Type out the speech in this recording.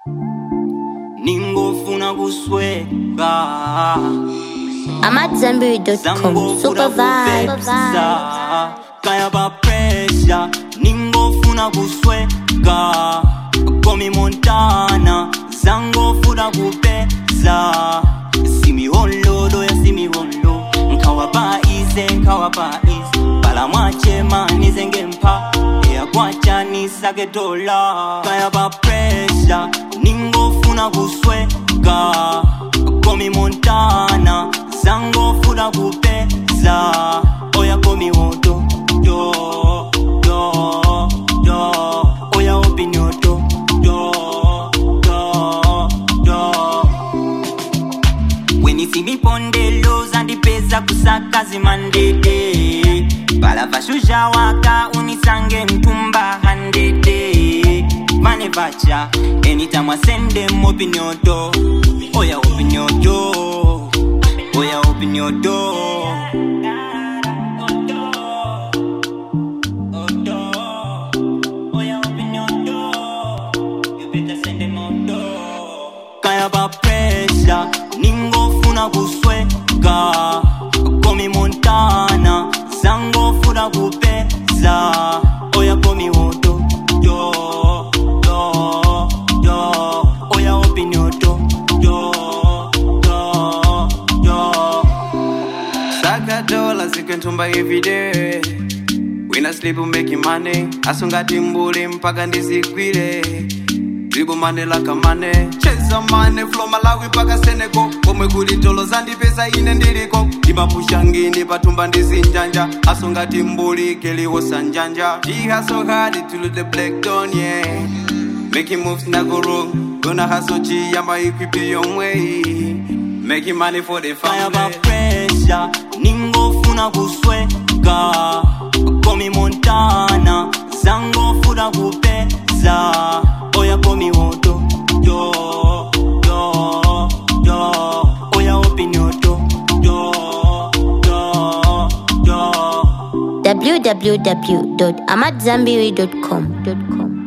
ningofuna kusweka AmadZanbury.com. Super vibes. Kaya ba pressure ningofuna kusweka Komi Montana zangofuna kupeza simiholo ya simiholo nkawapa ize bala mwachema nizengempa ya kwacha nisake dola kaya ba pressure ningofuna kusweka Komi Montana zangofuna kupeza oya komi woto yo oya opinioto yo when you see me pondelos and the pesa kusaka zimandede bala vashuja waka unisange mtumba handede mane vacha anytime I send them opinioto oya opinioto oya opinioto Kaya ba pressure ningofuna kusweka Komi Montana zangofuna kupeza oya komi woto yo oya opinioto yo Saka dollars you can tumba every day. When I sleep I'm making money. Asunga timbuli mpaka ndizigwire. Dribble money like a money. Cheza money flow Malawi paka Senegal. Komwe kuli dolo zandi pesa ine ndiliko. Ibapusha ngini patumba ndizinjanja. Asunga timbuli keli wosanjanja. He hustle hard to the black dawn, yeah. Making moves na go wrong. Gonna hustle G, I'ma equip your way. Making money for the family. Kaya ba pressure ningofuna kusweka Komi Montana zangofuna kupeza oya komi woto yo oya opinioto yo www.amadzanbury.com.